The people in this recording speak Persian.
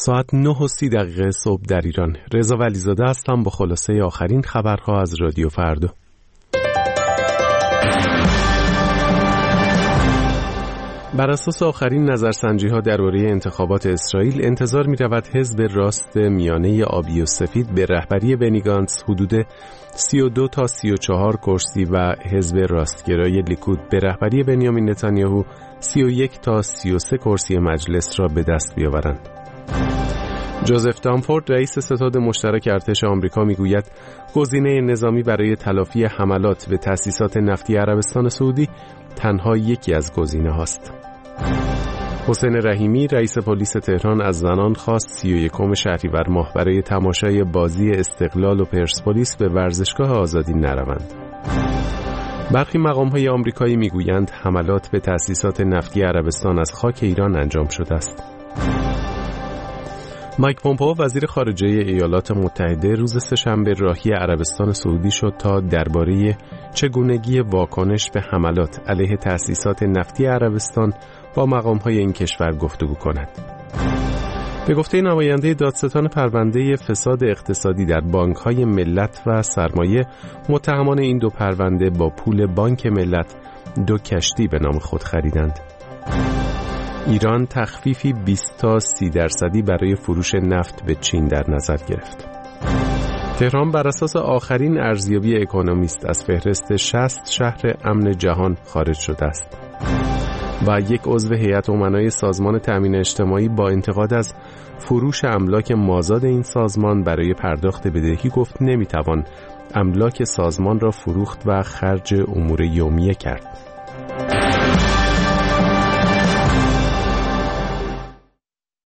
ساعت 9:30 صبح در ایران. رضا ولیزاده هستم با خلاصه آخرین خبرها از رادیو فردا. بر اساس آخرین نظرسنجی‌ها درباره انتخابات اسرائیل، انتظار می‌رود حزب راست میانه آبی و سفید به رهبری بنی گانتز حدود 32 تا 34 کرسی و حزب راستگرای لیکود به رهبری بنیامین نتانیاهو 31 تا 33 کرسی مجلس را به دست بیاورند. جوزف دانفورد، رئیس ستاد مشترک ارتش آمریکا، میگوید گزینه نظامی برای تلافی حملات به تأسیسات نفتی عربستان سعودی تنها یکی از گزینه‌هاست. حسین رحیمی، رئیس پلیس تهران، از زنان خواست 31 شهریور ماه برای تماشای بازی استقلال و پرسپولیس به ورزشگاه آزادی نروند. برخی مقام‌های آمریکایی میگویند حملات به تأسیسات نفتی عربستان از خاک ایران انجام شده است. مایک پومپئو، وزیر خارجه ایالات متحده، روز سه‌شنبه راهی عربستان سعودی شد تا درباره چگونگی واکنش به حملات علیه تأسیسات نفتی عربستان با مقام‌های این کشور گفتگو کند. به گفته نماینده دادستان پرونده فساد اقتصادی در بانک‌های ملت و سرمایه، متهمان این دو پرونده با پول بانک ملت 2 کشتی به نام خود خریدند. ایران تخفیفی 20 تا 30% برای فروش نفت به چین در نظر گرفت. تهران بر اساس آخرین ارزیابی اکونومیست از فهرست 60 شهر امن جهان خارج شده است. و یک عضو هیئت امنای سازمان تأمین اجتماعی با انتقاد از فروش املاک مازاد این سازمان برای پرداخت بدهی گفت نمیتوان املاک سازمان را فروخت و خرج امور یومیه کرد.